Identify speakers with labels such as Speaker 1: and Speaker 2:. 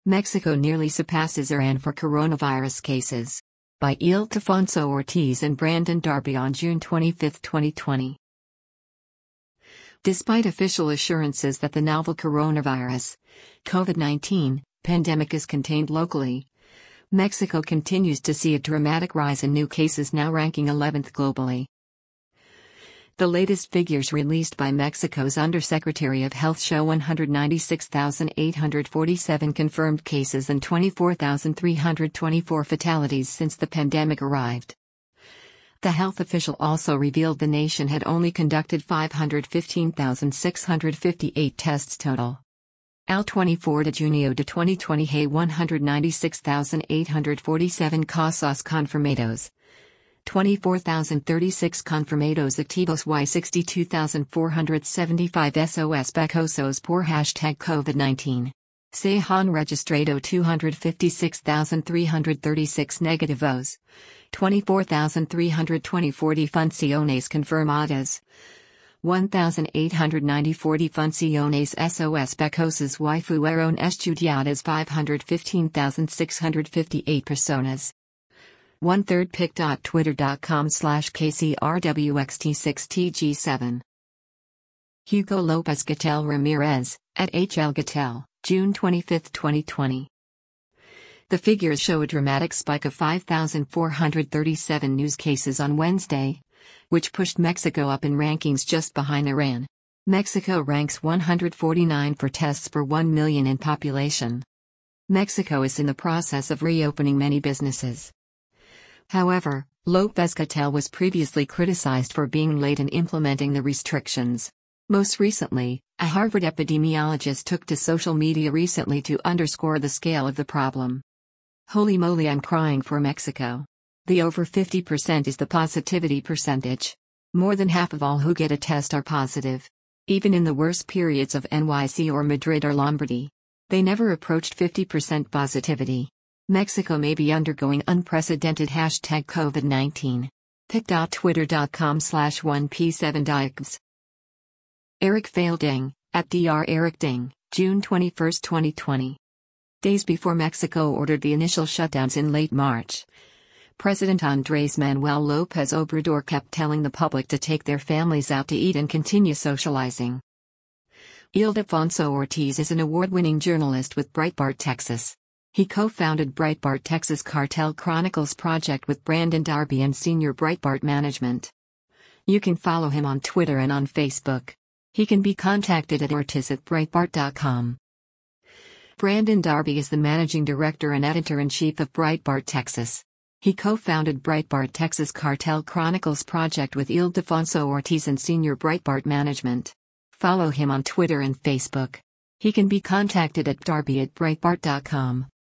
Speaker 1: Mexico nearly surpasses Iran for coronavirus cases. By Ildefonso Ortiz and Brandon Darby on June 25, 2020. Despite official assurances that the novel coronavirus, COVID-19, pandemic is contained locally, Mexico continues to see a dramatic rise in new cases, now ranking 11th globally. The latest figures released by Mexico's Undersecretary of Health show 196,847 confirmed cases and 24,324 fatalities since the pandemic arrived. The health official also revealed the nation had only conducted 515,658 tests total. Al 24 de junio de 2020 hay 196,847 casos confirmados. 24,036 confirmados activos y 62,475 SOS pecosos por #COVID-19. Se han registrado 256,336 negativos. 24,324 defunciones confirmadas. 1,894 defunciones SOS pecosas y fueron estudiadas 515,658 personas. 1/3 pic.twitter.com/KCRWXT6TG7. Hugo Lopez Gatell Ramirez, at HL Gatell, June 25, 2020. The figures show a dramatic spike of 5,437 news cases on Wednesday, which pushed Mexico up in rankings just behind Iran. Mexico ranks 149 for tests per 1 million in population. Mexico is in the process of reopening many businesses. However, Lopez Gatell was previously criticized for being late in implementing the restrictions. Most recently, a Harvard epidemiologist took to social media recently to underscore the scale of the problem. Holy moly, I'm crying for Mexico. The over 50% is the positivity percentage. More than half of all who get a test are positive. Even in the worst periods of NYC or Madrid or Lombardy, they never approached 50% positivity. Mexico may be undergoing unprecedented #COVID-19. pic.twitter.com/1p7dix. Eric Fielding, at Dr. Eric Ding, June 21, 2020. Days before Mexico ordered the initial shutdowns in late March, President Andrés Manuel López Obrador kept telling the public to take their families out to eat and continue socializing. Ildefonso Ortiz is an award-winning journalist with Breitbart Texas. He co-founded Breitbart Texas Cartel Chronicles project with Brandon Darby and senior Breitbart management. You can follow him on Twitter and on Facebook. He can be contacted at ortiz@breitbart.com. Brandon Darby is the managing director and editor-in-chief of Breitbart Texas. He co-founded Breitbart Texas Cartel Chronicles project with Ildefonso Ortiz and senior Breitbart management. Follow him on Twitter and Facebook. He can be contacted at darby@breitbart.com.